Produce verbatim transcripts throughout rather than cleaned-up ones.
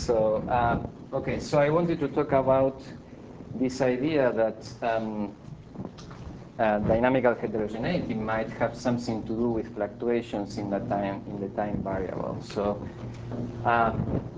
So, uh, okay, so I wanted to talk about this idea that um, uh, dynamical heterogeneity might have something to do with fluctuations in the time in the time variable. So, uh,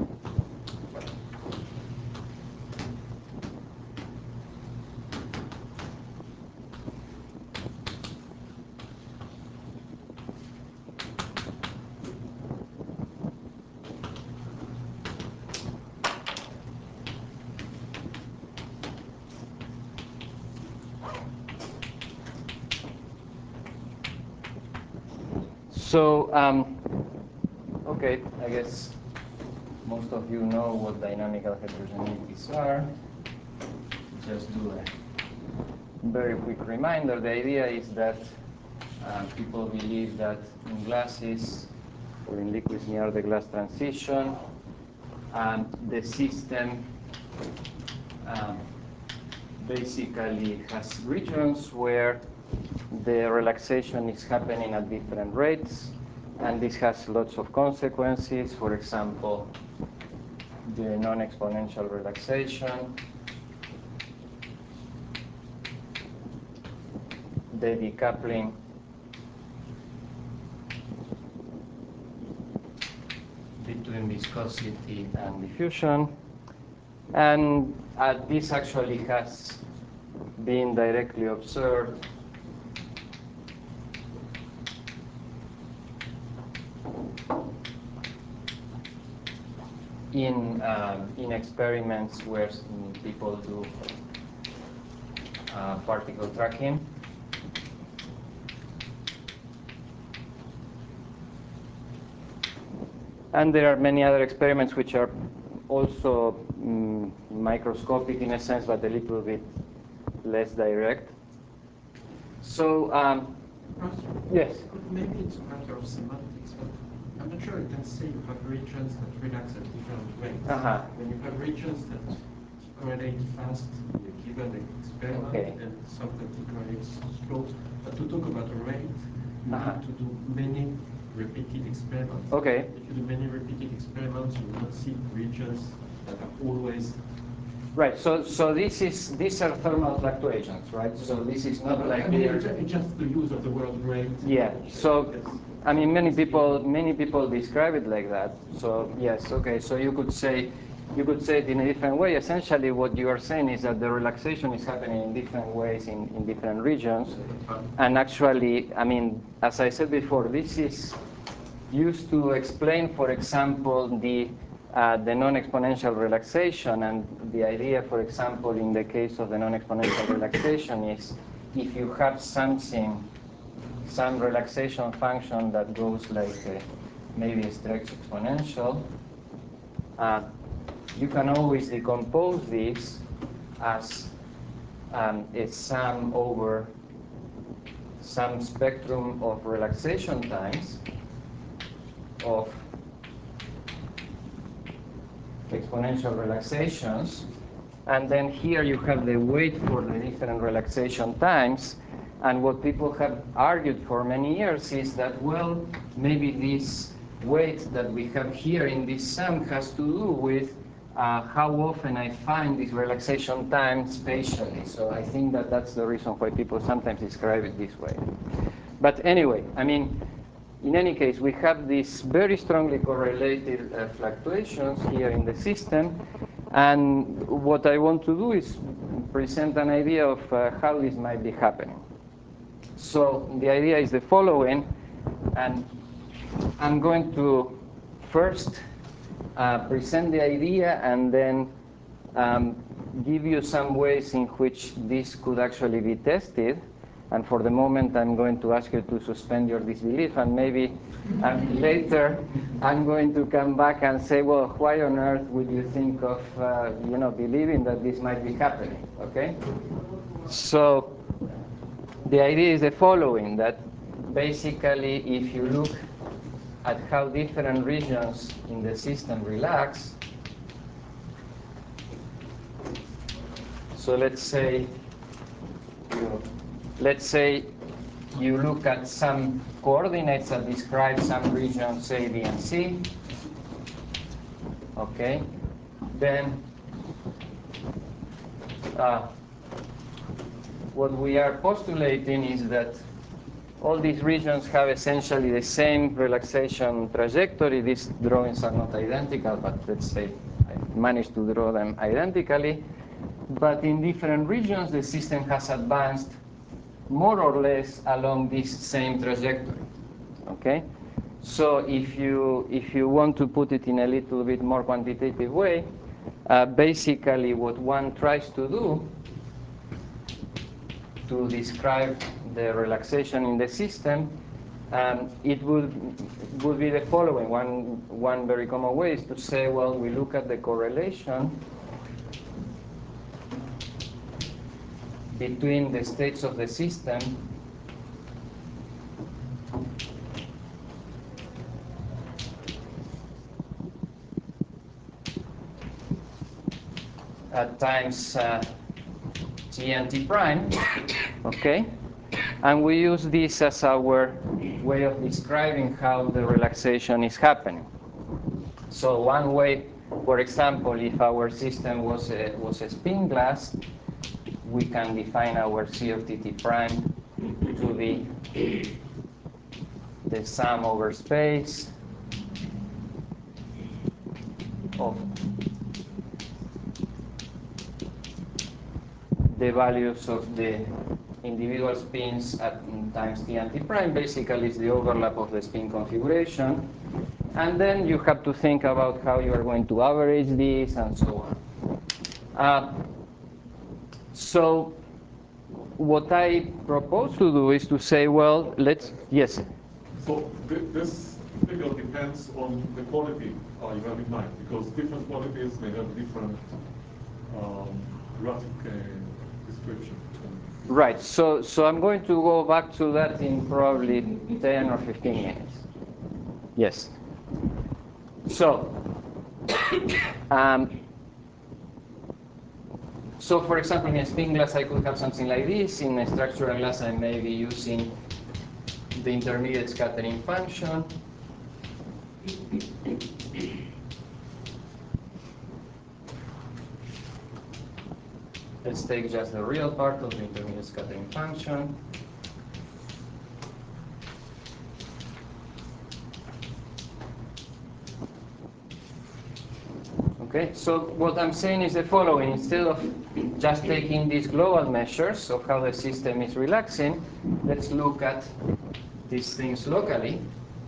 So, um, okay, I guess most of you know what dynamical heterogeneities are. Just do a very quick reminder. The idea is that uh, people believe that in glasses or in liquids near the glass transition, um, the system um, basically has regions where the relaxation is happening at different rates, and this has lots of consequences. For example, the non-exponential relaxation, the decoupling between viscosity and diffusion, and uh, this actually has been directly observed in um, in experiments where people do uh, particle tracking. And there are many other experiments which are also mm, microscopic in a sense, but a little bit less direct. So, um, yes? Maybe it's a matter of semantics, but I'm not sure you can say you have regions that relax at different rates. Uh-huh. When you have regions that correlate fast in a given experiment, Okay. and some that correlate slow. But to talk about a rate, you Uh-huh. need to do many repeated experiments. Okay. If you do many repeated experiments, you will not see regions that are always. Right. So, so this is these are thermal fluctuations, right? So this is not Uh, like I mean, we are. it's ju- it's just the use of the word rate. Yeah. So, Yes. I mean, many people many people describe it like that. So yes. Okay. So you could say you could say it in a different way. Essentially, what you are saying is that the relaxation is happening in different ways in, in different regions. And actually, I mean, as I said before, this is used to explain, for example, the uh, the non-exponential relaxation. And the idea, for example, in the case of the non-exponential relaxation is if you have something, some relaxation function that goes like a, maybe a stretch exponential, uh, you can always decompose this as um, a sum over some spectrum of relaxation times of exponential relaxations. And then here you have the weight for the different relaxation times. And what people have argued for many years is that, well, maybe this weight that we have here in this sum has to do with uh, how often I find this relaxation time spatially. So I think that that's the reason why people sometimes describe it this way. But anyway, I mean, in any case, we have these very strongly correlated uh, fluctuations here in the system. And what I want to do is present an idea of uh, how this might be happening. So the idea is the following. And I'm going to first uh, present the idea and then um, give you some ways in which this could actually be tested. And for the moment, I'm going to ask you to suspend your disbelief, and maybe um, later I'm going to come back and say, well, why on earth would you think of, uh, you know, believing that this might be happening, okay? So the idea is the following, that basically if you look at how different regions in the system relax, so let's say, you, let's say you look at some coordinates that describe some regions A, B, and C. Okay. then uh, what we are postulating is that all these regions have essentially the same relaxation trajectory. These drawings are not identical, but let's say I managed to draw them identically. But in different regions, the system has advanced more or less along this same trajectory. Okay? So if you, if you want to put it in a little bit more quantitative way, uh, basically what one tries to do to describe the relaxation in the system, um, it would, would be the following. One, one very common way is to say, well, we look at the correlation between the states of the system at times uh, t and t prime, okay? And we use this as our way of describing how the relaxation is happening. So one way, for example, if our system was a, was a spin glass, we can define our C of t t prime to be the sum over space of the values of the individual spins at times t and t prime. Basically, it's the overlap of the spin configuration. And then you have to think about how you are going to average this and so on. Uh, so what I propose to do is to say, well, let's, yes? So th this figure depends on the quality uh, you have in mind, because different qualities may have different um, graphic uh, description. Right, so, so I'm going to go back to that in probably ten or fifteen minutes. Yes. So, um, so for example, in a spin glass, I could have something like this. In a structural glass, I may be using the intermediate scattering function. Let's take just the real part of the intermediate scattering function. Okay, so what I'm saying is the following. Instead of just taking these global measures of how the system is relaxing, let's look at these things locally.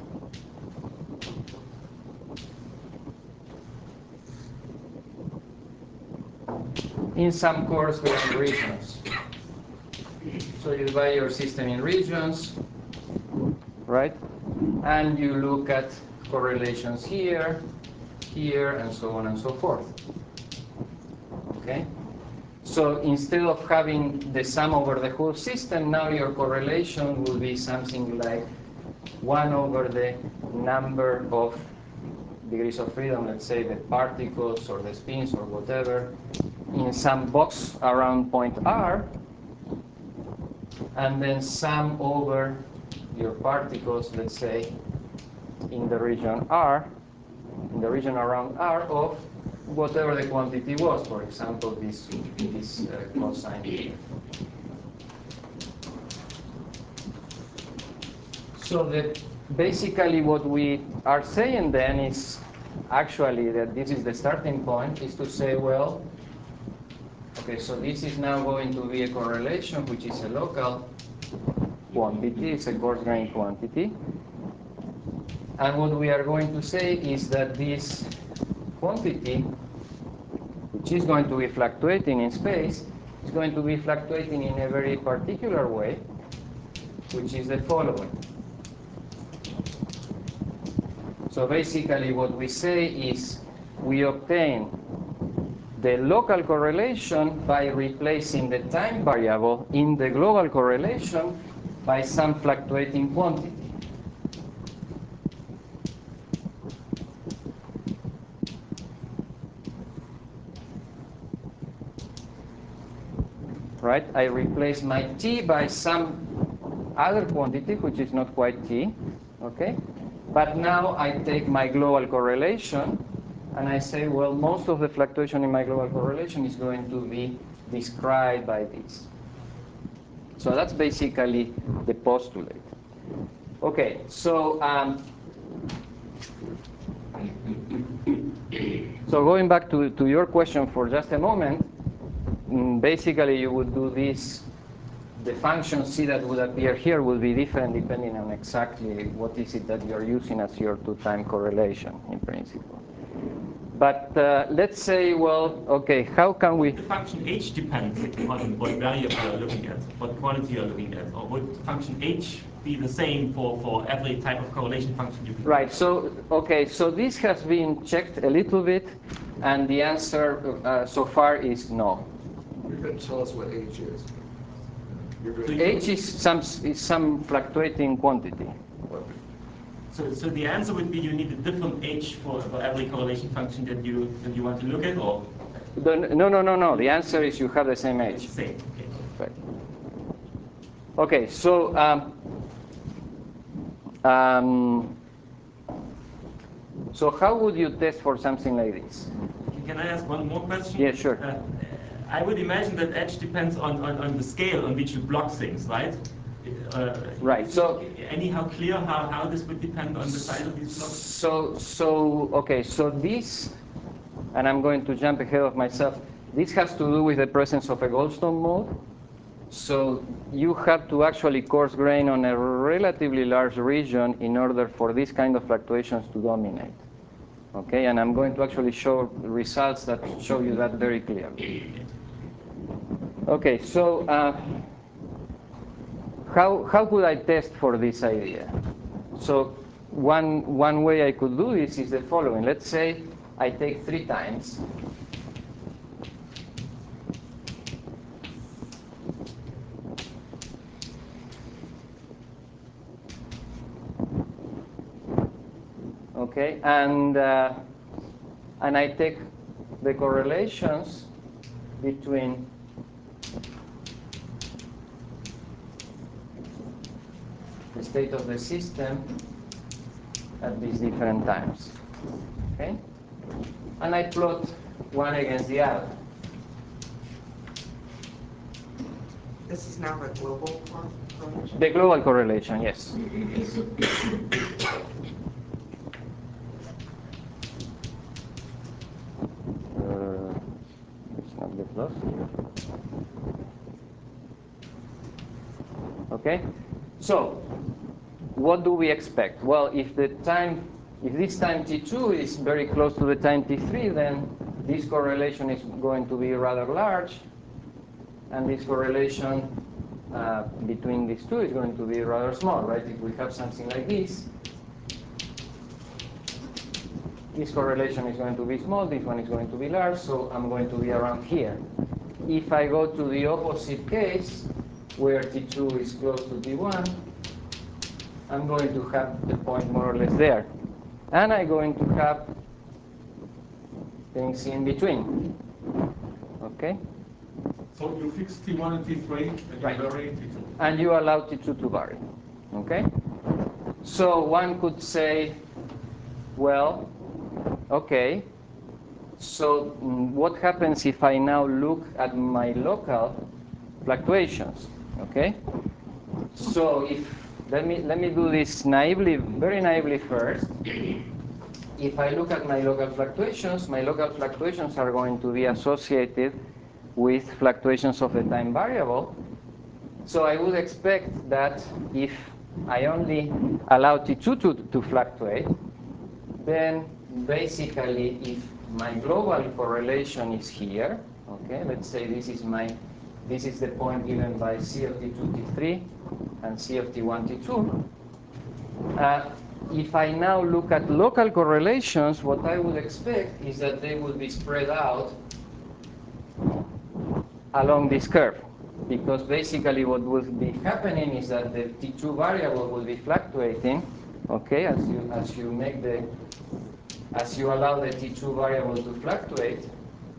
In some coarse-grained regions. So you divide your system in regions, right? And you look at correlations here, here, and so on and so forth. Okay? So instead of having the sum over the whole system, now your correlation will be something like one over the number of degrees of freedom, let's say the particles or the spins or whatever, in some box around point R, and then sum over your particles, let's say, in the region R, in the region around R of whatever the quantity was, for example, this, this uh, cosine here. So that basically what we are saying then is actually that this is the starting point, is to say, well, okay, so this is now going to be a correlation, which is a local quantity, it's a coarse-grained quantity. And what we are going to say is that this quantity, which is going to be fluctuating in space, is going to be fluctuating in a very particular way, which is the following. So basically what we say is we obtain the local correlation by replacing the time variable in the global correlation by some fluctuating quantity. Right? I replace my t by some other quantity, which is not quite t, okay? But now I take my global correlation, and I say, well, most of the fluctuation in my global correlation is going to be described by this. So that's basically the postulate. Okay, so um, so going back to, to your question for just a moment, basically you would do this. The function C that would appear here will be different depending on exactly what is it that you're using as your two-time correlation in principle. But uh, let's say, well, okay, how can we... The function h depends on what variable you're looking at, what quantity you're looking at, or would function h be the same for, for every type of correlation function you can Right, so, okay, so this has been checked a little bit, and the answer uh, so far is no. You're going to tell us what h is. H is some, is some fluctuating quantity. So, so the answer would be you need a different h for, for every correlation function that you that you want to look at, or The, no, no, no, no. The answer is you have the same it's h. the same. Okay. Right. Okay, so um, um, so how would you test for something like this? Can I ask one more question? Yeah, sure. Uh, I would imagine that h depends on, on, on the scale on which you block things, right? Uh, Right. So anyhow clear how, how this would depend on the size of these blocks? So, so okay, so this, and I'm going to jump ahead of myself, this has to do with the presence of a Goldstone mode. So you have to actually coarse grain on a relatively large region in order for this kind of fluctuations to dominate. Okay, and I'm going to actually show results that show you that very clearly. Okay, so uh, how, how could I test for this idea? So one, one way I could do this is the following. Let's say I take three times. Okay, and, uh, and I take the correlations between the state of the system at these different times. Okay? And I plot one against the other. This is now a global correlation? The global correlation, yes. Uh, let's not get lost here. Okay? So, what do we expect? Well, if the time, if this time t two is very close to the time t three, then this correlation is going to be rather large, and this correlation uh, between these two is going to be rather small, right? If we have something like this, this correlation is going to be small, this one is going to be large, so I'm going to be around here. If I go to the opposite case, where t two is close to t one, I'm going to have the point more or less there. And I'm going to have things in between. Okay? So you fix T one and T three, and you Right. vary T two. And you allow t two to vary. Okay? So one could say, well, okay, so mm, what happens if I now look at my local fluctuations? Okay? So if let me let me do this naively, very naively first. If I look at my local fluctuations, my local fluctuations are going to be associated with fluctuations of the time variable. So I would expect that if I only allow t two to, to fluctuate, then basically if my global correlation is here, okay, let's say this is my this is the point given by C of T two, T three, and C of T one, T two. Uh, if I now look at local correlations, what I would expect is that they would be spread out along this curve. Because basically what would be happening is that the T two variable will be fluctuating, okay, as you, as you make the, as you allow the T two variable to fluctuate.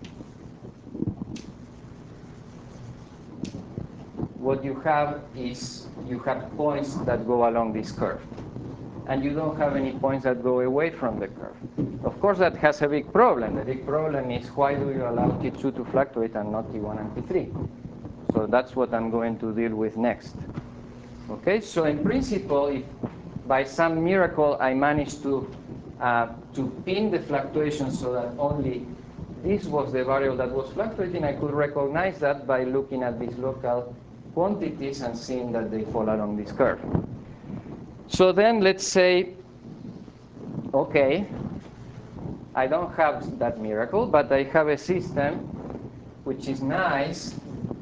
What you have is you have points that go along this curve. And you don't have any points that go away from the curve. Of course, that has a big problem. The big problem is why do you allow T two to fluctuate and not T one and T three? So that's what I'm going to deal with next. Okay, so in principle, if by some miracle I managed to, uh, to pin the fluctuation so that only this was the variable that was fluctuating, I could recognize that by looking at these local quantities and seeing that they fall along this curve. So then let's say, okay, I don't have that miracle, but I have a system which is nice.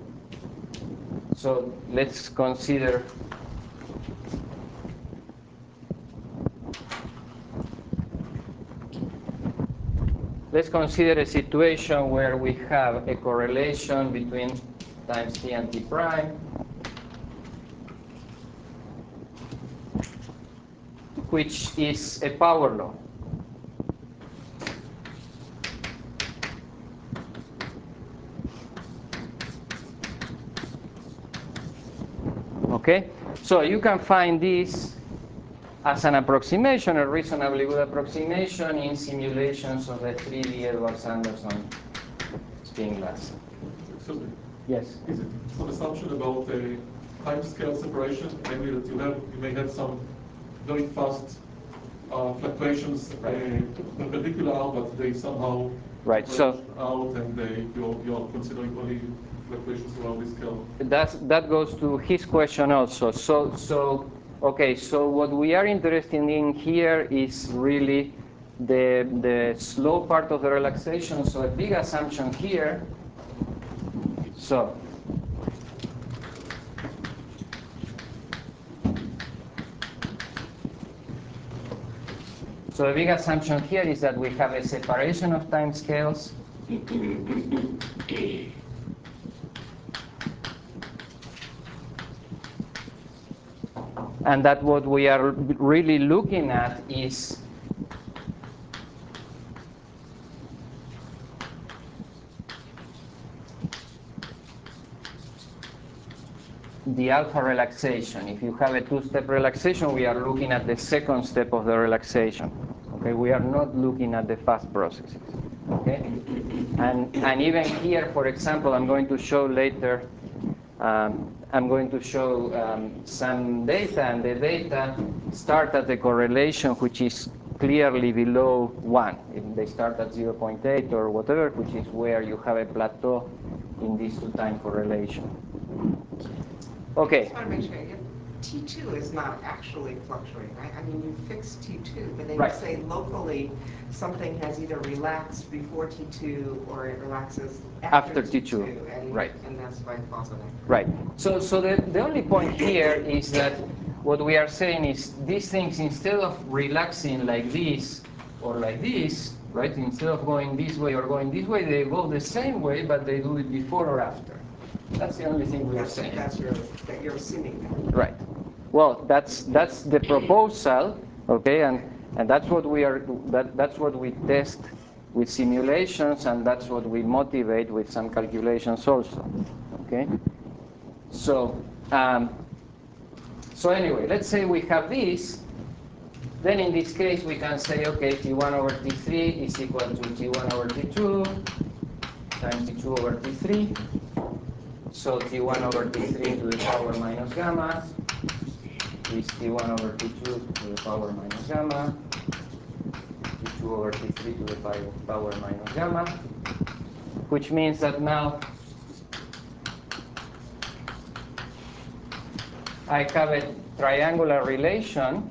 So let's consider let's consider a situation where we have a correlation between times t and t prime, which is a power law. Okay, so you can find this as an approximation, a reasonably good approximation in simulations of the three D Edwards-Anderson spin glass. Excuse me. Yes. Is it some assumption about a time scale separation? Maybe that you have, you may have some very fast uh, fluctuations, uh, perpendicular, but they somehow Right. So out, and they, you're, you're considering only fluctuations around this scale. That's, that goes to his question also. So, so, okay, so what we are interested in here is really the, the slow part of the relaxation. So a big assumption here. So, so a big assumption here is that we have a separation of time scales. And that what we are really looking at is the alpha relaxation. If you have a two-step relaxation, we are looking at the second step of the relaxation. Okay, we are not looking at the fast processes. Okay, and and even here, for example, I'm going to show later. Um, I'm going to show um, some data, and the data start at a correlation which is clearly below one. If they start at zero point eight or whatever, which is where you have a plateau in this two-time correlation. Okay. I just want to make sure, if T two is not actually fluctuating, right? I mean, you fix T two, but then Right. you say locally something has either relaxed before T two or it relaxes after, After T two, and, right. and that's why it falls on it. Right. So, so the, the only point here is that what we are saying is these things, instead of relaxing like this or like this, right, instead of going this way or going this way, they go the same way, but they do it before or after. That's the only thing we are That's, saying. that's your, that you're assuming that. Right. Well, that's that's the proposal, okay, and and that's what we are that that's what we test with simulations, and that's what we motivate with some calculations also, okay. So um, so anyway, let's say we have this. Then in this case, we can say, okay, T one over T three is equal to T one over T two times T two over T three. So T one over T three to the power minus gamma is T one over T two to the power minus gamma, T two over T three to the power minus gamma, which means that now I have a triangular relation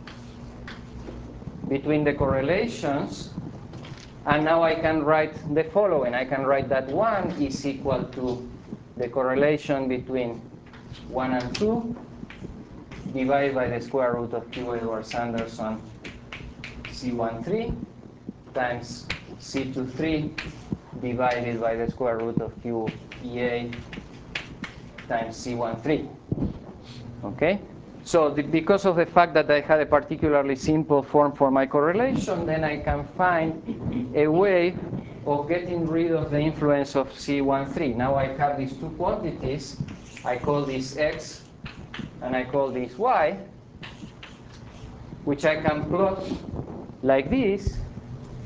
between the correlations, and now I can write the following. I can write that one is equal to the correlation between one and two divided by the square root of Q Edwards-Anderson C one three times C two three divided by the square root of Q E A times C one three. Okay? So the, because of the fact that I had a particularly simple form for my correlation, then I can find a way of getting rid of the influence of C one three. Now I have these two quantities. I call this X and I call this Y, which I can plot like this.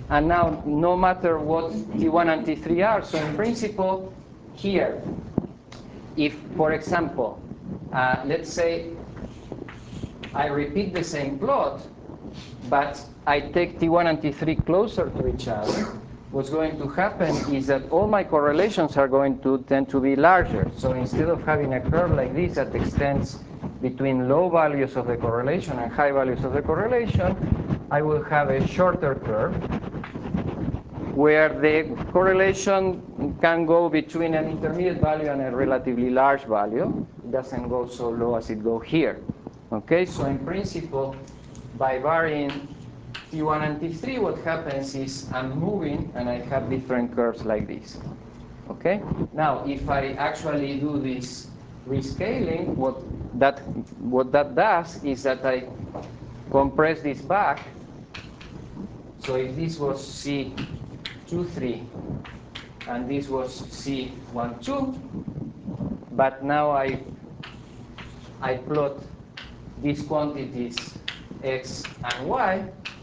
And now, no matter what T one and T three are, so in principle, here, if, for example, uh, let's say I repeat the same plot, but I take T one and T three closer to each other, what's going to happen is that all my correlations are going to tend to be larger. So instead of having a curve like this that extends between low values of the correlation and high values of the correlation, I will have a shorter curve where the correlation can go between an intermediate value and a relatively large value. It doesn't go so low as it goes here. Okay, so in principle, by varying T one and T three, what happens is I'm moving and I have different curves like this. Okay, now if I actually do this rescaling, what that, what that does is that I compress this back. So if this was C two three and this was C one two, but now I, I plot these quantities X and Y,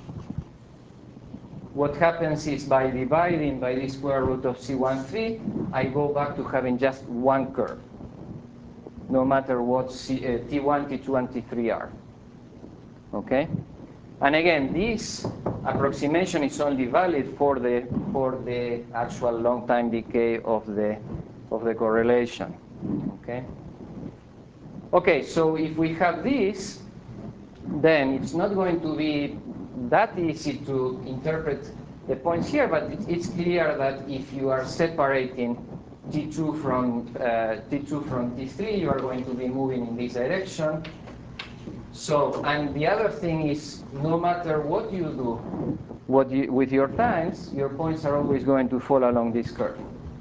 what happens is by dividing by the square root of C one three, I go back to having just one curve, no matter what C, uh, T one, T two, and T three are. Okay? And again, this approximation is only valid for the, for the actual long time decay of the, of the correlation. Okay? Okay, so if we have this, then it's not going to be that easy to interpret the points here, but it's clear that if you are separating T two from uh, T two from T three, you are going to be moving in this direction. So, and the other thing is, no matter what you do what you, with your times, your points are always going to fall along this curve.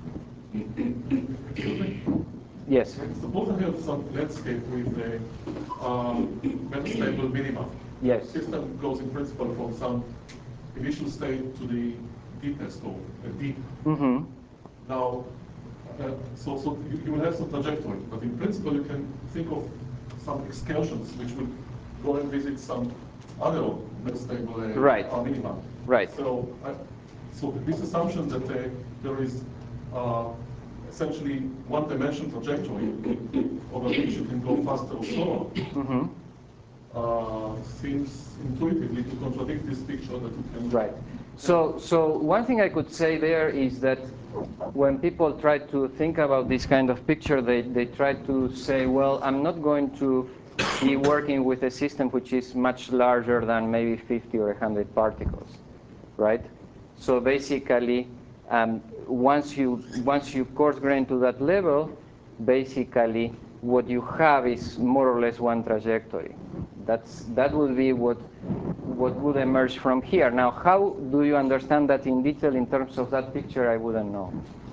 Yes? Suppose I have some landscape with a um, metastable minima. Yes. The system goes in principle from some initial state to the deepest or uh, deep. Mm-hmm. Now, uh, so, so you, you will have some trajectory, but in principle you can think of some excursions which will go and visit some other metastable uh, right. uh, minima. Right. So, uh, so this assumption that uh, there is uh, essentially one-dimension trajectory over which you can go faster or slower, mm-hmm. uh, seems intuitively to contradict this picture that you can. Right. So, so one thing I could say there is that when people try to think about this kind of picture, they, they try to say, well, I'm not going to be working with a system which is much larger than maybe fifty or one hundred particles, right? So basically, um, once you once you coarse grain to that level, basically what you have is more or less one trajectory. That's that would be what what would emerge from here. Now, how do you understand that in detail in terms of that picture? I wouldn't know.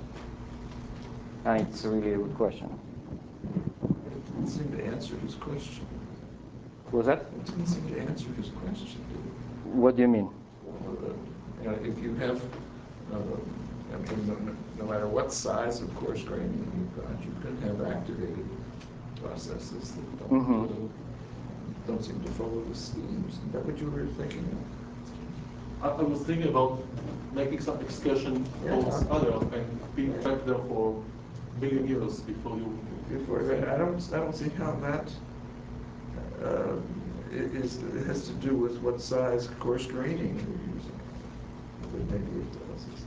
And it's a really good question. It didn't seem to answer his question. Was that? It didn't seem to answer his question, did it? What do you mean? Uh, you know, if you have, uh, I mean, no, no matter what size of coarse graining you've got, you can have activated processes that don't, Mm-hmm. uh, don't seem to follow the schemes. Is that what you were thinking of? I, I was thinking about making some excursion Yeah. towards other and being back there for a million years before you. Before that, I don't, I don't see how that uh, it is, it has to do with what size coarse graining you're using. But maybe it does. It's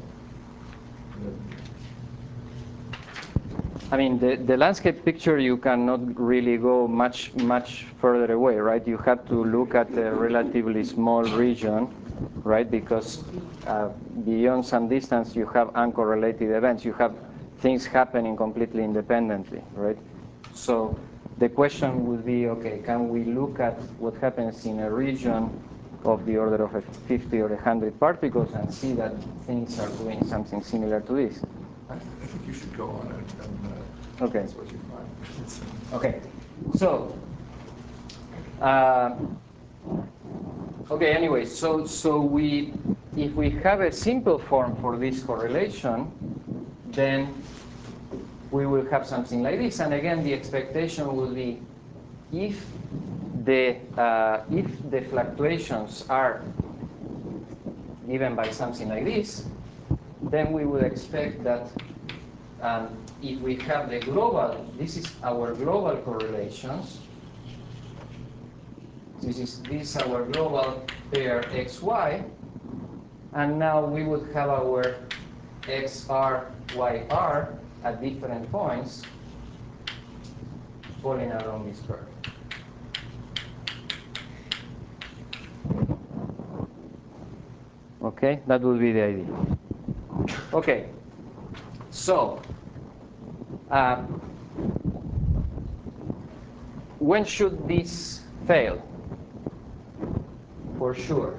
not. I mean, the, the landscape picture, you cannot really go much, much further away, right? You have to look at a relatively small region, right? Because uh, beyond some distance, you have uncorrelated events. You have things happening completely independently, right? So the question would be, okay, can we look at what happens in a region of the order of fifty or one hundred particles and see that things are doing something similar to this? I think you should go on and, and uh, Okay. that's what you find. Okay, so, uh, okay, anyway, so, so we, if we have a simple form for this correlation, then we will have something like this. And again, the expectation will be if the, uh, if the fluctuations are given by something like this, then we would expect that um, if we have the global, this is our global correlations. This is, this is our global pair X Y. And now we would have our X R, Y R at different points falling along this curve. Okay, that would be the idea. Okay, so uh, when should this fail? For sure.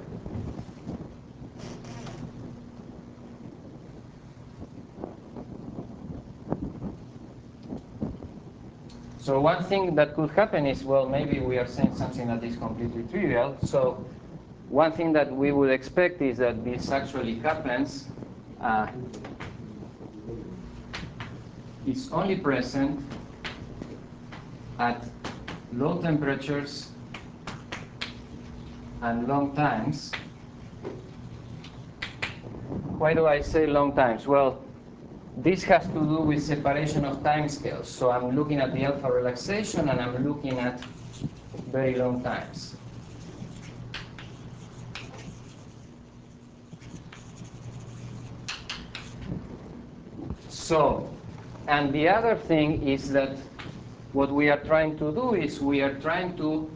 So one thing that could happen is, well, maybe we are saying something that is completely trivial. So one thing that we would expect is that this actually happens. Uh, it's only present at low temperatures and long times. Why do I say long times? Well, this has to do with separation of time scales. So I'm looking at the alpha relaxation and I'm looking at very long times. So, and the other thing is that what we are trying to do is we are trying to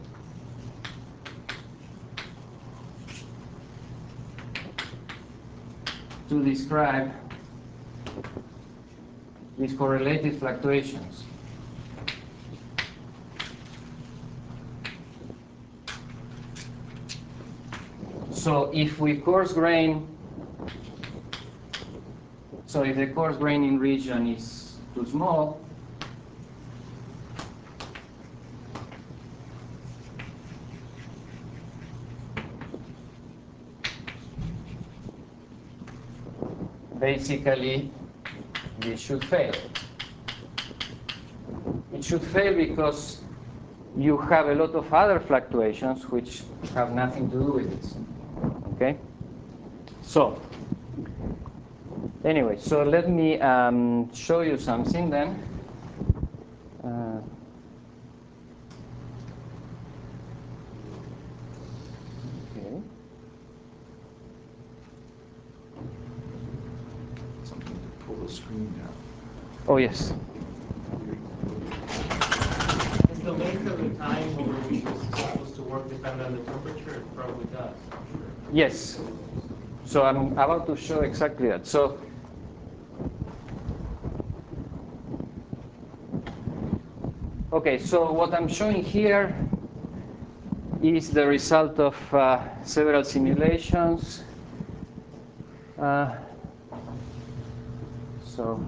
to describe these correlated fluctuations. So if we coarse grain, so if the coarse graining region is too small, basically this should fail. It should fail because you have a lot of other fluctuations which have nothing to do with this. Okay? So, anyway, so let me um, show you something then. Uh, okay. Something to pull the screen down. Oh, yes. Does the length of the time over which this is supposed to work depend on the temperature? It probably does. Yes. So I'm about to show exactly that. So okay, so what I'm showing here is the result of uh, several simulations. Uh, so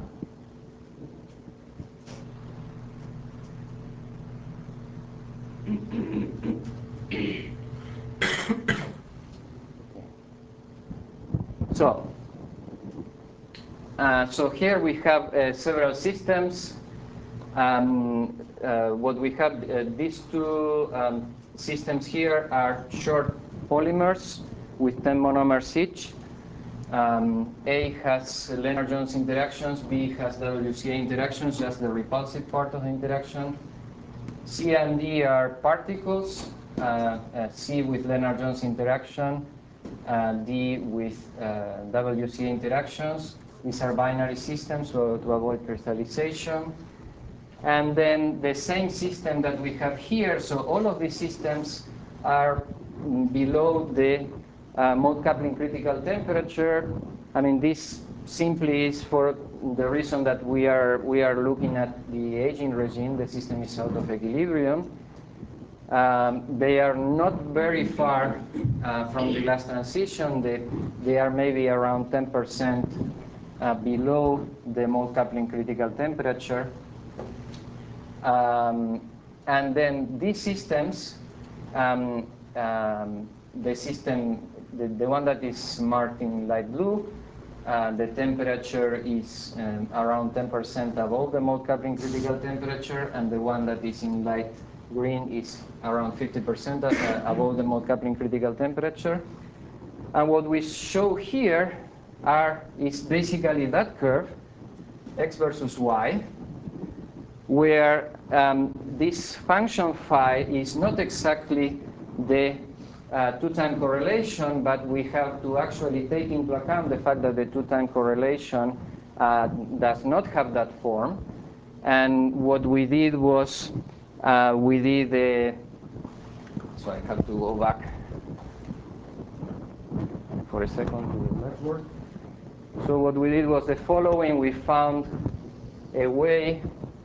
So, uh, so here we have uh, several systems. Um, uh, what we have, uh, these two um, systems here are short polymers with ten monomers each. Um, A has Lennard-Jones interactions, B has W C A interactions, just the repulsive part of the interaction. C and D are particles, uh, uh, C with Lennard-Jones interaction, uh, D with uh, W C A interactions. These are binary systems, so to avoid crystallization. And then the same system that we have here, so all of these systems are below the uh, mode coupling critical temperature. I mean, this simply is for the reason that we are we are looking at the aging regime. The system is out of equilibrium. Um, they are not very far uh, from the glass transition. They, they are maybe around ten percent uh, below the mode coupling critical temperature. Um, and then these systems, um, um, the system, the, the one that is marked in light blue, uh, the temperature is um, around ten percent above the mode coupling critical temperature, and the one that is in light green is around fifty percent above the mode coupling critical temperature. And what we show here are is basically that curve, x versus y, where um, this function phi is not exactly the uh, two-time correlation, but we have to actually take into account the fact that the two-time correlation uh, does not have that form. And what we did was uh, we did the, so I have to go back for a second to the blackboard. So what we did was the following. We found a way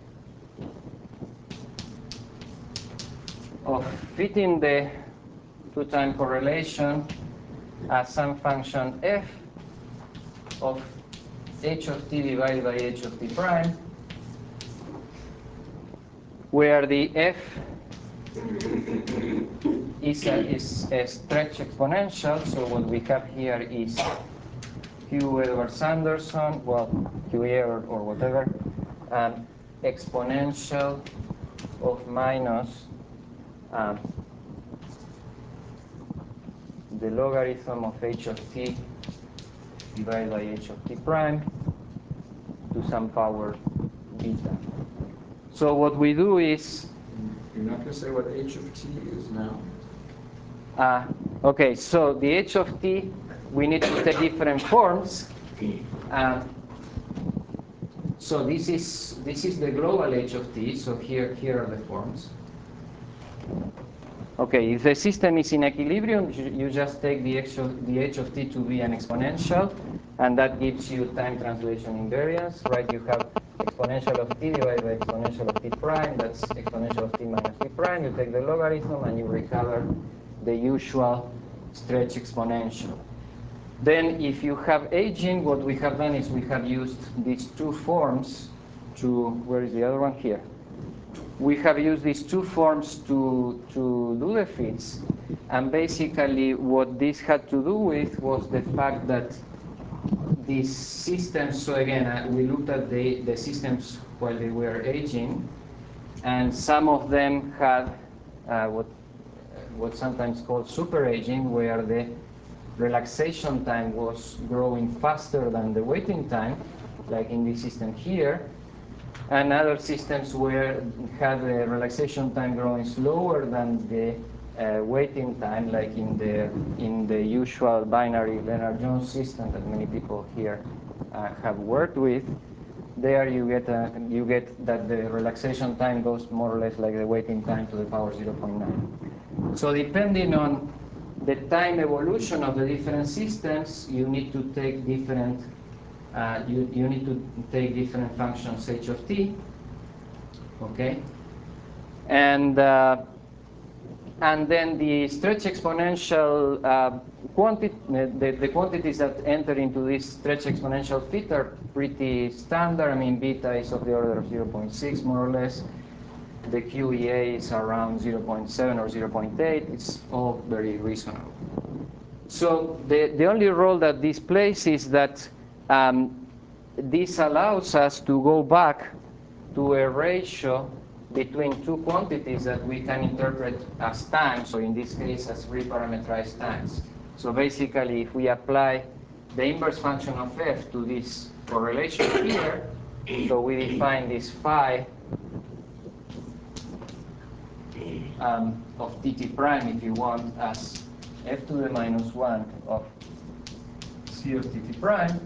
of fitting the two-time correlation as some function f of h of t divided by h of t prime, where the f is a, is a stretch exponential. So what we have here is Q Edwards-Anderson, well, Q E or, or whatever, um, exponential of minus um, the logarithm of h of t divided by h of t prime to some power beta. So what we do is, You're not going to say what h of t is now? uh, okay, so the h of t, we need to take different forms. Um, so this is this is the global h of t. So here here are the forms. Okay, if the system is in equilibrium, you, you just take the h of the h of t to be an exponential, and that gives you time translation invariance, right? You have exponential of t divided by exponential of t prime. That's exponential of t minus t prime. You take the logarithm, and you recover the usual stretch exponential. Then if you have aging, what we have done is we have used these two forms to, where is the other one? Here. We have used these two forms to, to do the fits. And basically what this had to do with was the fact that these systems, so again, uh, we looked at the, the systems while they were aging, and some of them had uh, what, what's sometimes called superaging, where the relaxation time was growing faster than the waiting time, like in this system here. And other systems where had the relaxation time growing slower than the uh, waiting time, like in the in the usual binary Lennard-Jones system that many people here uh, have worked with. There you get a, you get that the relaxation time goes more or less like the waiting time to the power zero point nine. So depending on the time evolution of the different systems, you need to take different uh, you, you need to take different functions h of t, okay? And uh, and then the stretch exponential uh, quantity, the, the quantities that enter into this stretch exponential fit are pretty standard. I mean, beta is of the order of zero point six, more or less. The Q E A is around zero point seven or zero point eight. It's all very reasonable. So the, the only role that this plays is that um, this allows us to go back to a ratio between two quantities that we can interpret as times, or in this case as reparametrized times. So basically, if we apply the inverse function of f to this correlation here, so we define this phi um, of tt prime, if you want, as f to the minus one of c of tt prime,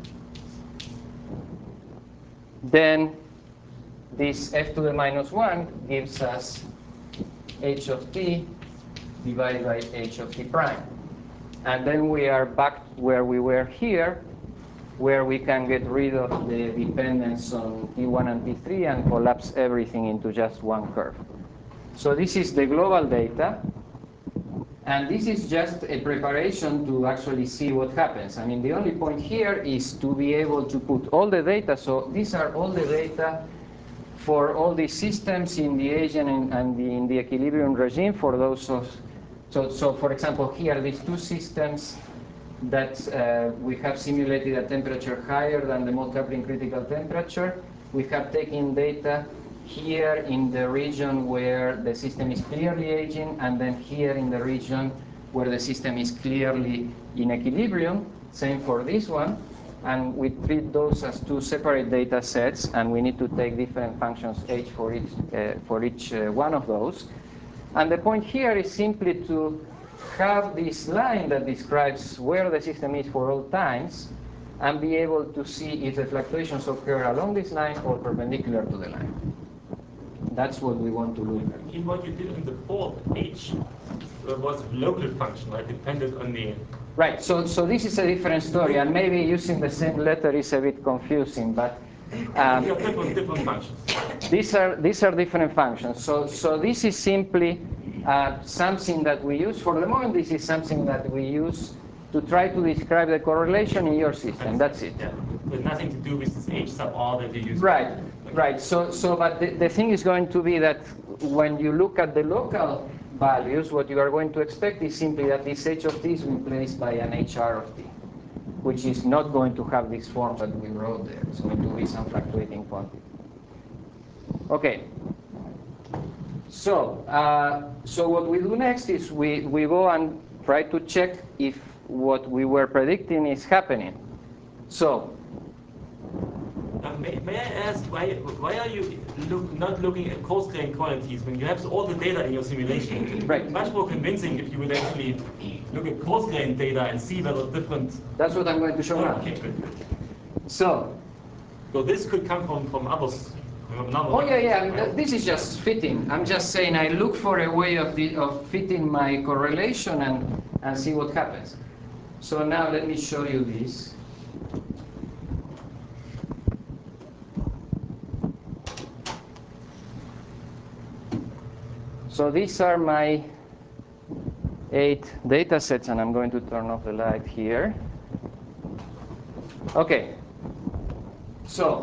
then this f to the minus one gives us h of t divided by h of t prime. And then we are back where we were here, where we can get rid of the dependence on t one and t three and collapse everything into just one curve. So this is the global data. And this is just a preparation to actually see what happens. I mean, the only point here is to be able to put all the data. So these are all the data for all these systems in the Asian and, and the, in the equilibrium regime for those of, so, so for example, here, these two systems that uh, we have simulated at temperature higher than the mode coupling critical temperature. We have taken data here in the region where the system is clearly aging, and then here in the region where the system is clearly in equilibrium. Same for this one. And we treat those as two separate data sets, and we need to take different functions h for each, uh, for each uh, one of those. And the point here is simply to have this line that describes where the system is for all times, and be able to see if the fluctuations occur along this line or perpendicular to the line. That's what we want to look at. In what you did in the board, h uh, was a local function, right? Depended on the. Right, so, so this is a different story, and maybe using the same letter is a bit confusing, but um, You have different, different functions. these are these are different functions. So, so this is simply uh, something that we use. For the moment, this is something that we use to try to describe the correlation in your system. That's it. Yeah. There's nothing to do with this h sub r that you use. Right, right. So, so but the, the thing is going to be that when you look at the local values, what you are going to expect is simply that this h of t is replaced by an hr of t, which is not going to have this form that we wrote there. It's going to be some fluctuating quantity. Okay. So, uh, so what we do next is we, we go and try to check if what we were predicting is happening. So, Uh, may, may I ask, why, why are you look, not looking at coarse-grained quantities when you have all the data in your simulation? It would Right. be much more convincing if you would actually look at coarse-grained data and see whether different. that's what I'm going to show Oh, now. okay, good, good. So, So this could come from, from others. From another oh yeah, yeah. I mean, right? th- this is just fitting. I'm just saying I look for a way of the, of fitting my correlation and and see what happens. So now let me show you this. So these are my eight data sets, and I'm going to turn off the light here. Okay. So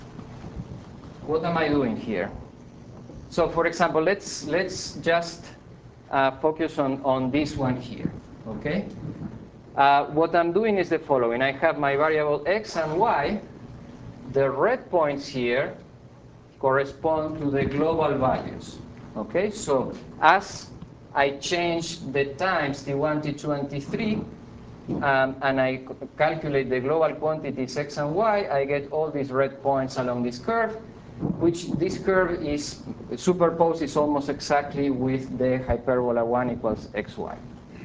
what am I doing here? So for example, let's let's just uh, focus on, on this one here, okay? Uh, what I'm doing is the following. I have my variable x and y. The red points here correspond to the global values, okay? So as I change the times T one, T two, and T three, um, and I c- calculate the global quantities x and y, I get all these red points along this curve, which this curve is superposes almost exactly with the hyperbola one equals xy.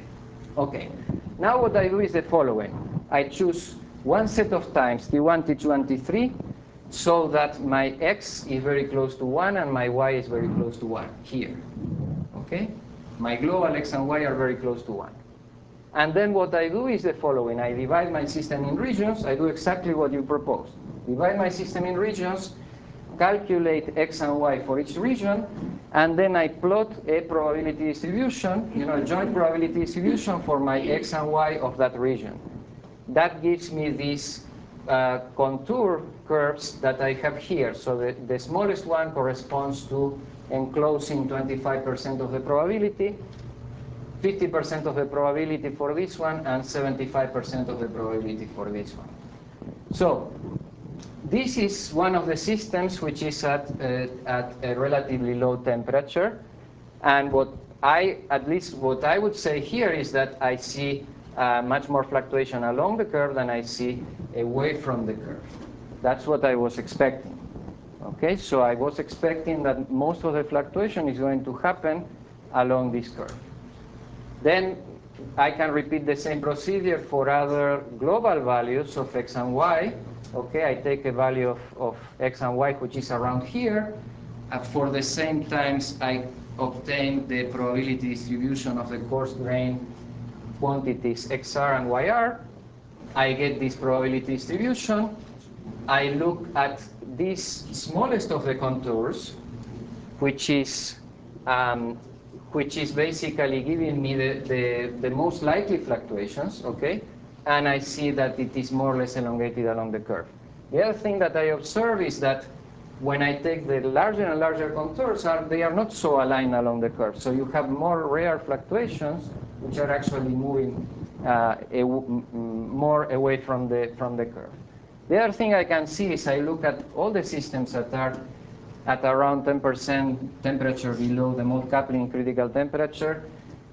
Okay, now what I do is the following. I choose one set of times T one, T two, and T three so that my x is very close to one and my y is very close to one here. Okay, my global x and y are very close to one. And then what I do is the following. I divide my system in regions. I do exactly what you proposed. Divide my system in regions, calculate x and y for each region, and then I plot a probability distribution, you know, a joint probability distribution for my x and y of that region. That gives me these uh, contour curves that I have here. So the, the smallest one corresponds to enclosing twenty-five percent of the probability, fifty percent of the probability for this one, and seventy-five percent of the probability for this one. So this is one of the systems which is at, uh, at a relatively low temperature. And what I, at least what I would say here is that I see uh, much more fluctuation along the curve than I see away from the curve. That's what I was expecting. Okay, so I was expecting that most of the fluctuation is going to happen along this curve. Then I can repeat the same procedure for other global values of x and y. Okay, I take a value of, of x and y which is around here. Uh, for the same times, I obtain the probability distribution of the coarse grain quantities xr and yr. I get this probability distribution. I look at this smallest of the contours, which is um, which is basically giving me the, the, the most likely fluctuations, okay? And I see that it is more or less elongated along the curve. The other thing that I observe is that when I take the larger and larger contours, are, they are not so aligned along the curve. So you have more rare fluctuations, which are actually moving uh, a, more away from the, from the curve. The other thing I can see is I look at all the systems that are at around ten percent temperature below the mode coupling critical temperature,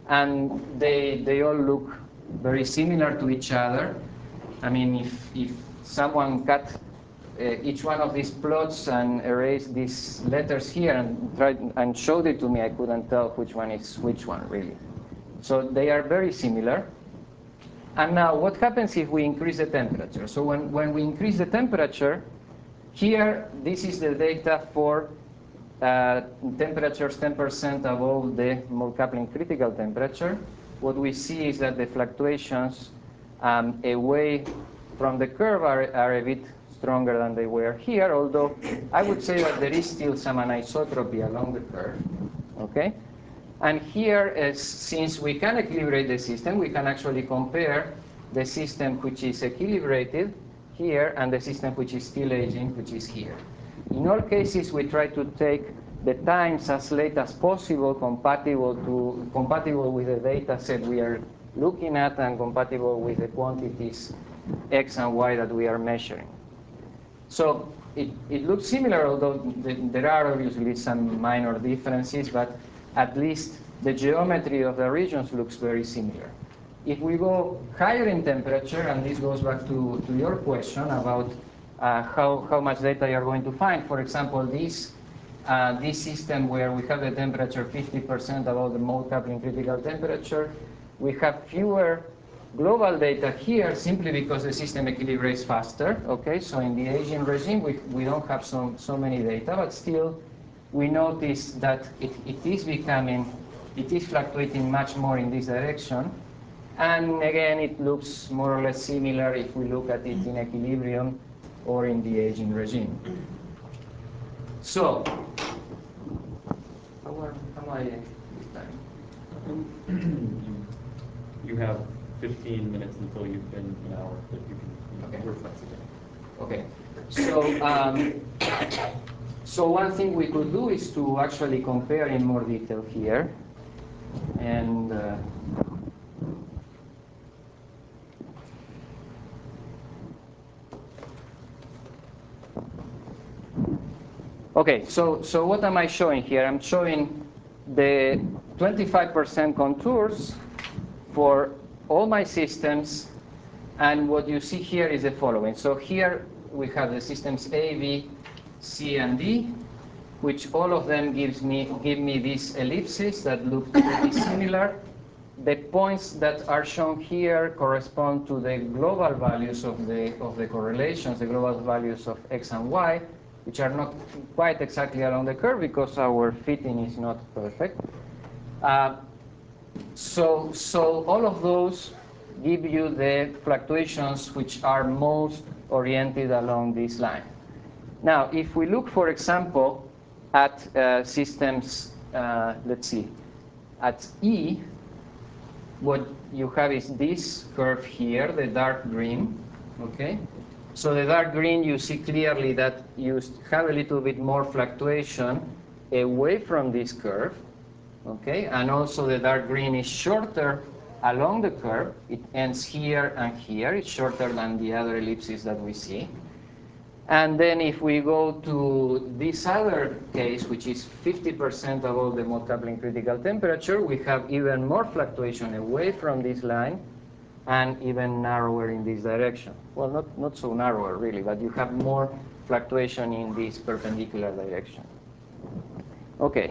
and they, they all look very similar to each other. I mean, if, if someone cut uh, each one of these plots and erased these letters here and tried and showed it to me, I couldn't tell which one is which one, really. So they are very similar. And now, what happens if we increase the temperature? So when, when we increase the temperature, here, this is the data for uh, temperatures ten percent above the mode coupling critical temperature. What we see is that the fluctuations um, away from the curve are, are a bit stronger than they were here, although I would say that there is still some anisotropy along the curve. Okay? And here, is, since we can equilibrate the system, we can actually compare the system which is equilibrated here and the system which is still aging, which is here. In all cases, we try to take the times as late as possible, compatible to compatible with the data set we are looking at and compatible with the quantities X and Y that we are measuring. So it, it looks similar, although th there are obviously some minor differences, but at least the geometry of the regions looks very similar. If we go higher in temperature, and this goes back to, to your question about uh, how, how much data you're going to find, for example, this, uh, this system where we have the temperature fifty percent above the mode coupling critical temperature, we have fewer global data here simply because the system equilibrates faster. Okay, so in the aging regime, we, we don't have so, so many data, but still we notice that it, it is becoming, it is fluctuating much more in this direction. And again, it looks more or less similar if we look at it in equilibrium or in the aging regime. So, how are, how am I this time? You, you have fifteen minutes until you've been an hour that you can Okay. we're flexible. Okay. So, um, so one thing we could do is to actually compare in more detail here. And uh, okay, so, so what am I showing here? I'm showing the twenty-five percent contours for all my systems, and what you see here is the following. So here we have the systems A, B, C, and D, which all of them gives me, give me these ellipses that look pretty similar. The points that are shown here correspond to the global values of the, of the correlations, the global values of X and Y, which are not quite exactly along the curve because our fitting is not perfect. Uh, so, so all of those give you the fluctuations which are most oriented along this line. Now, if we look, for example, at uh, systems, uh, let's see, at E, what you have is this curve here, the dark green, okay? So the dark green, you see clearly that you have a little bit more fluctuation away from this curve, okay? And also the dark green is shorter along the curve. It ends here and here. It's shorter than the other ellipses that we see. And then if we go to this other case, which is fifty percent above the mode coupling critical temperature, we have even more fluctuation away from this line and even narrower in this direction. Well, not, not so narrower, really, but you have more fluctuation in this perpendicular direction. Okay,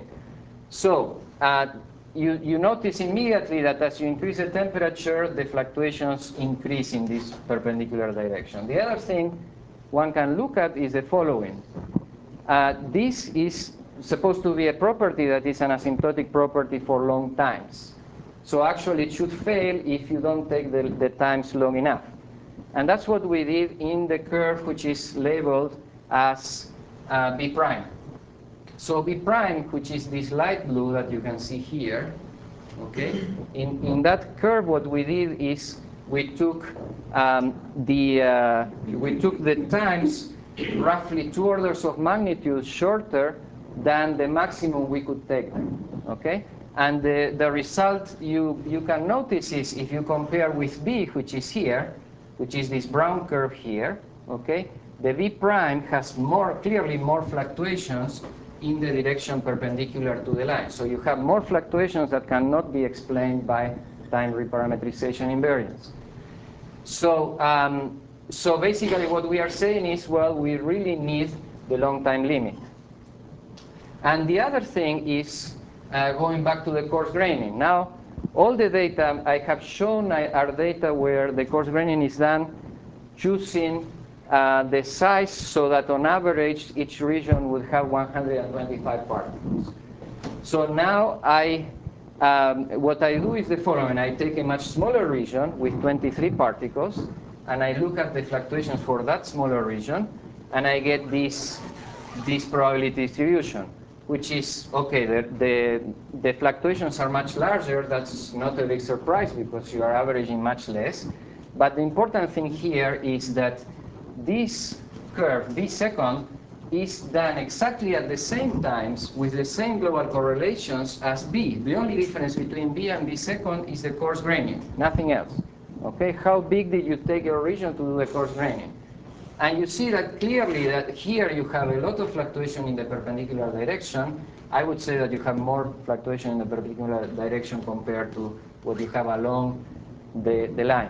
so uh, you, you notice immediately that as you increase the temperature, the fluctuations increase in this perpendicular direction. The other thing one can look at is the following. Uh, this is supposed to be a property that is an asymptotic property for long times. So actually it should fail if you don't take the, the times long enough. And that's what we did in the curve which is labeled as uh, B prime. So B prime, which is this light blue that you can see here, okay? In, in that curve, what we did is we took um, the uh, we took the times roughly two orders of magnitude shorter than the maximum we could take them, okay? And the, the result you, you can notice is if you compare with B, which is here, which is this brown curve here, okay? The B prime has more, clearly more fluctuations in the direction perpendicular to the line. So you have more fluctuations that cannot be explained by time reparametrization invariance. So, um, so basically what we are saying is, well, we really need the long time limit. And the other thing is uh, going back to the coarse graining. Now, all the data I have shown are data where the coarse graining is done choosing uh, the size so that on average each region would have one hundred twenty-five particles. So now I, um, what I do is the following. I take a much smaller region with twenty-three particles, and I look at the fluctuations for that smaller region, and I get this, this probability distribution, which is, okay, the, the, the fluctuations are much larger. That's not a big surprise because you are averaging much less. But the important thing here is that this curve, B second, is done exactly at the same times with the same global correlations as B. The only difference between B and B second is the coarse graining, nothing else. Okay, how big did you take your region to do the coarse graining? And you see that clearly that here you have a lot of fluctuation in the perpendicular direction. I would say that you have more fluctuation in the perpendicular direction compared to what you have along the, the line.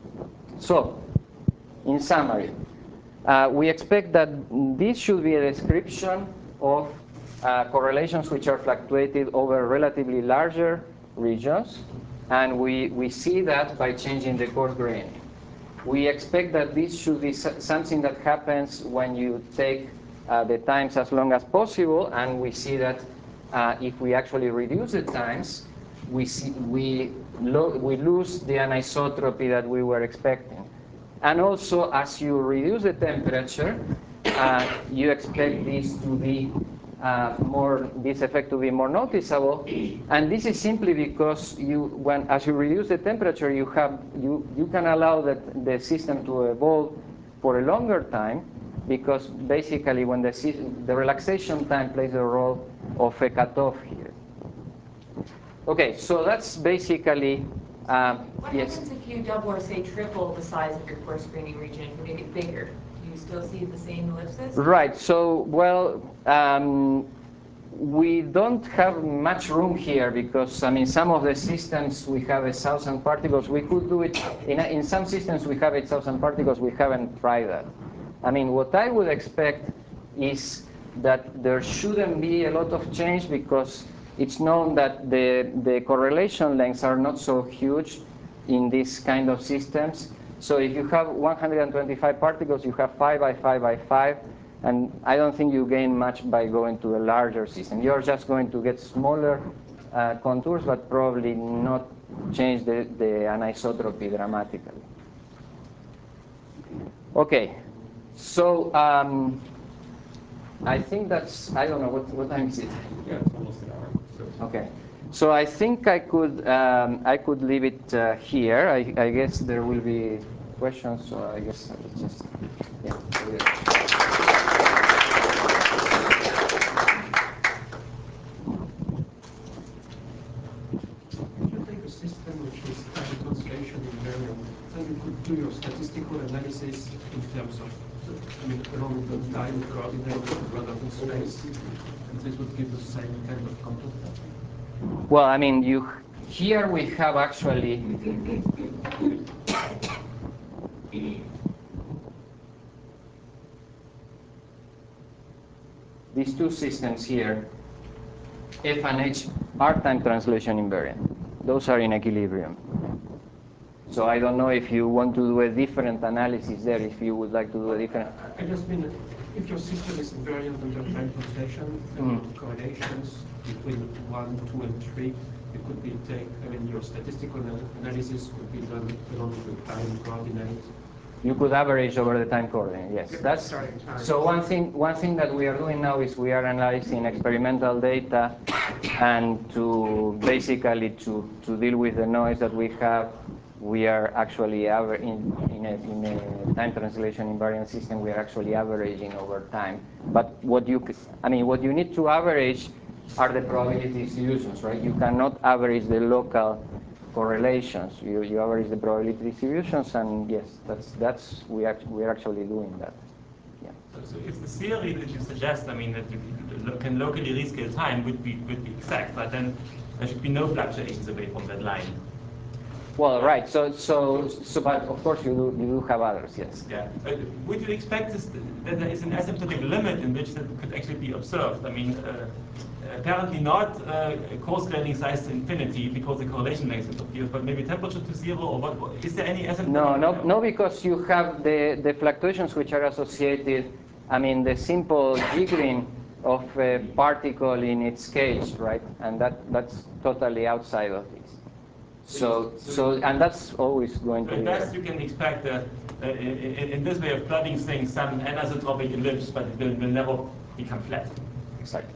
So, in summary, uh, we expect that this should be a description of uh, correlations which are fluctuated over relatively larger regions, and we, we see that by changing the coarse graining. We expect that this should be something that happens when you take uh, the times as long as possible, and we see that uh, if we actually reduce the times, we, see, we, lo we lose the anisotropy that we were expecting. And also, as you reduce the temperature, uh, you expect this to be uh, more, this effect to be more noticeable. And this is simply because you, when, as you reduce the temperature, you have, you, you can allow that the system to evolve for a longer time, because basically when the, the relaxation time plays the role of a cutoff here. Okay, so that's basically, um, what yes. happens if you double or say triple the size of your coarse graining region and you make it bigger? Do you still see the same ellipsis? Right. So, well, um, we don't have much room here because, I mean, some of the systems we have a thousand particles. We could do it in, a, in some systems we have eight thousand particles. We haven't tried that. I mean, what I would expect is that there shouldn't be a lot of change because it's known that the, the correlation lengths are not so huge in this kind of systems. So if you have one hundred twenty-five particles, you have five by five by five. And I don't think you gain much by going to a larger system. You're just going to get smaller uh, contours, but probably not change the, the anisotropy dramatically. Okay, so um, I think that's, I don't know, what, what time is it? Yeah, it's almost an hour. So. Okay, so I think I could, um, I could leave it uh, here. I, I guess there will be questions, so I guess I'll just, yeah. Which is time translation invariant, then you could do your statistical analysis in terms of, I mean, along the time coordinate rather than space, and this would give the same kind of contour. Well, I mean, you here we have actually these two systems here, F and H, are time translation invariant. Those are in equilibrium. So I don't know if you want to do a different analysis there, if you would like to do a different... I just mean that if your system is invariant under time translation, then mm. correlations between one, two, and three, it could be take, I mean, your statistical analysis could be done along the time coordinate. You could average over the time coordinate, yes. That's, so one thing, one thing that we are doing now is we are analyzing experimental data, and to basically to, to deal with the noise that we have, we are actually aver in, in, a, in a time translation invariant system, we are actually averaging over time. But what you, I mean, what you need to average are the probability distributions, right? You cannot average the local correlations. You, you average the probability distributions, and yes, that's that's we act, we are actually doing that. Yeah. So so if the theory that you suggest, I mean, that you can locally rescale time would be would be exact, but then there should be no fluctuations away from that line. Well, right. So, so, so, but of course you do, you do have others, yes. Yeah. But would you expect this, that there is an asymptotic limit in which that could actually be observed? I mean, uh, apparently not uh, coarse graining size to infinity because the correlation length disappears, but maybe temperature to zero, or what? what is there any asymptotic? No, no, no, because you have the the fluctuations which are associated. I mean, the simple jiggling of a particle in its cage, right? And that that's totally outside of this. So, so, and that's always going to So be at there. best, you can expect uh, uh, in, in this way of plotting things some anisotropic ellipse, but it will, will never become flat. Exactly.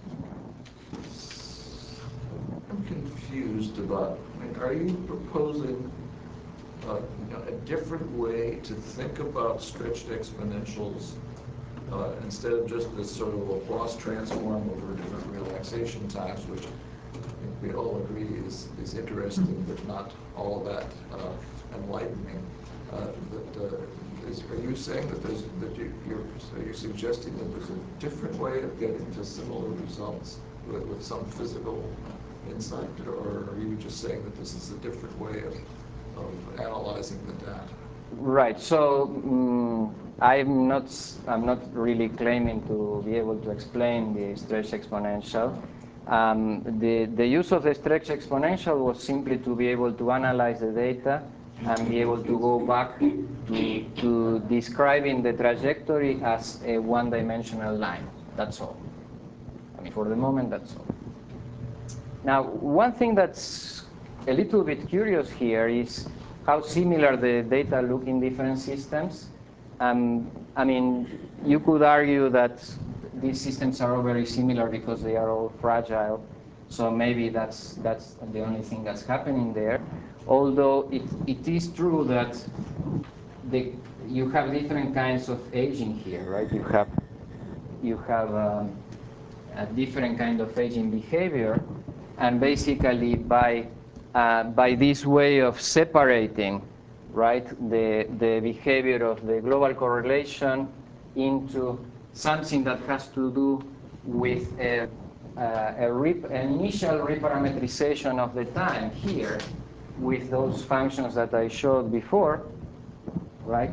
I'm confused about, I mean, are you proposing uh, you know, a different way to think about stretched exponentials uh, instead of just this sort of Laplace transform over different relaxation times, which I think we all agree is, is interesting, but not all that uh, enlightening. Uh, that, uh, is, are you saying that there's that you, you're are you suggesting that there's a different way of getting to similar results with, with some physical insight, or are you just saying that this is a different way of, of analyzing the data? Right. So um, I'm not I'm not really claiming to be able to explain the stretch exponential. Um, the the use of the stretch exponential was simply to be able to analyze the data and be able to go back to, to describing the trajectory as a one-dimensional line. That's all. I mean, for the moment, that's all. Now, one thing that's a little bit curious here is how similar the data look in different systems. Um, I mean, you could argue that these systems are all very similar because they are all fragile. So maybe that's that's the only thing that's happening there. Although it, it is true that the, you have different kinds of aging here, right? You have you have um, a different kind of aging behavior, and basically by uh, by this way of separating, right, the the behavior of the global correlation into something that has to do with a, uh, a rep an initial reparametrization of the time here with those functions that I showed before, right?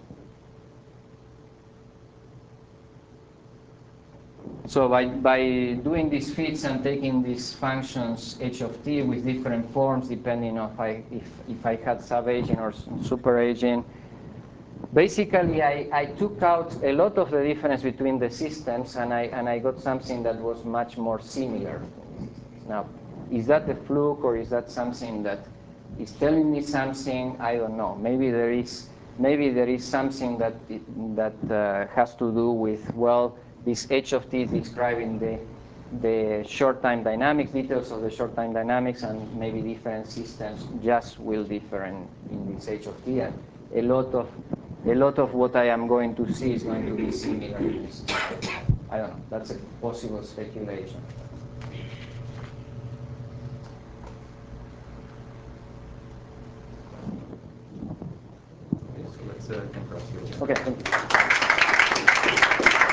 So by, by doing these fits and taking these functions h of t with different forms depending on if I, if, if I had sub-aging or super-aging, basically I, I took out a lot of the difference between the systems and I, and I got something that was much more similar. Now, is that a fluke or is that something that is telling me something? I don't know. Maybe there is, maybe there is something that, it, that uh, has to do with, well, this h of t is describing the, the short-time dynamics, details of the short-time dynamics, and maybe different systems just will differ in, in this h of t. And a lot of, a lot of what I am going to see is going to be similar to this. I don't know. That's a possible speculation. Okay, so let's uh, compress here. Okay. Thank you.